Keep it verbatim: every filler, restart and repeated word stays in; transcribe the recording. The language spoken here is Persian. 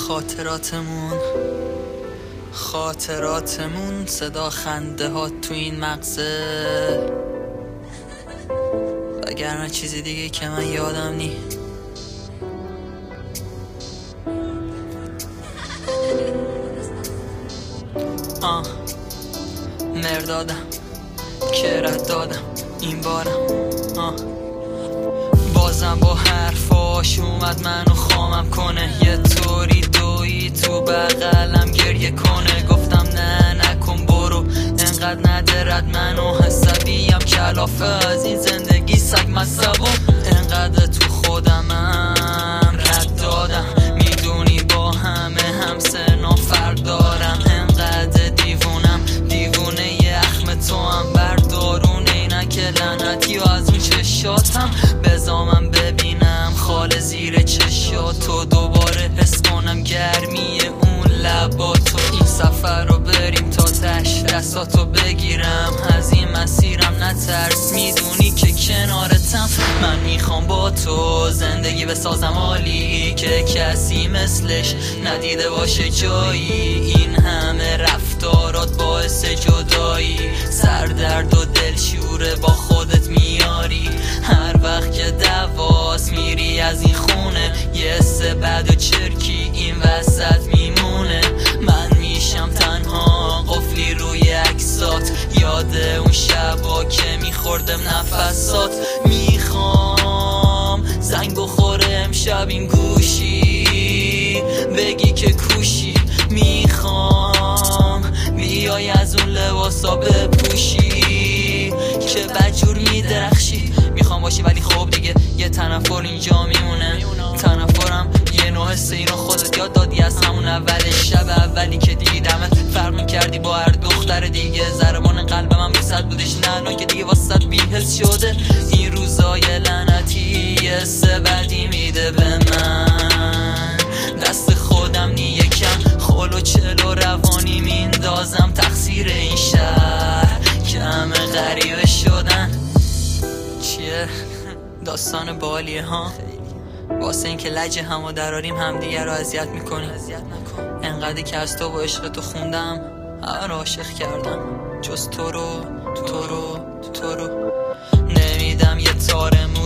خاطراتمون خاطراتمون صدا خنده ها تو این مغزه، وگرنه چیزی دیگه که من یادم نی. آه مردادم که رد دادم این بارم. آه بازم با حرفاش اومد منو خامم کنه، یه طوری دوی تو بغلم گریه کنه. گفتم نه نکن برو، انقدر ندرد منو، حسابیم کلافه از این زندگی سگ مصبو. انقدر تو خودمم رد دادم، میدونی با همه همسنا فرق دارم. انقدر دیوونم دیوونه ی اخم تو هم بردارون اینک لعنتی و از اون چشاتم بزامم ببینم خال زیر چشاتو، دوباره حس کنم گرمی اون لباتو. این سفر رو بریم تا تش، دستاتو بگیرم از این مسیرم نترس، میدونی که کنارتم. من میخوام با تو زندگی بسازم عالی، که کسی مثلش ندیده باشه جایی. این همه رفتارات باعث جدایی، سردرد و دلشوره با خودت میاری. هر وقت که دواس میری از این خونه، یه سه بد و چرکی این وسط میمونه. من میشم تنها قفلی روی عکسات، یاد اون شبا که میخوردم نفسات. میخوام زنگ بخوره امشب این گوشی، بگی که کوشی. میخوام بیای از اون لباسا بپوشی که بجور میدرخشی. میخوام باشی ولی خب دیگه یه تنفر اینجا میمونه. تنفرم یه نوع حسه، اینو خودت یاد دادی از همون اول شب اولی که دیدمت. فرق میکردی با هر دختر دیگه، ضربان قلب من بی‌صد بودش، نه که دیگه واسط بی‌حس شده. این روزای لعنتی یه سه بدی میده به من، دست خودم نی یکم خول و چل و روانی میندازم تقصیر این شهر که همه غریبه شدن. چیه؟ داستان بالیه ها، واسه این که لجه همو دراریم همدیگه رو اذیت میکنیم. انقدری که از تو و عشق تو خوندم، همه رو عاشق کردم جز تو رو تو رو تو رو. نمیدم یه تار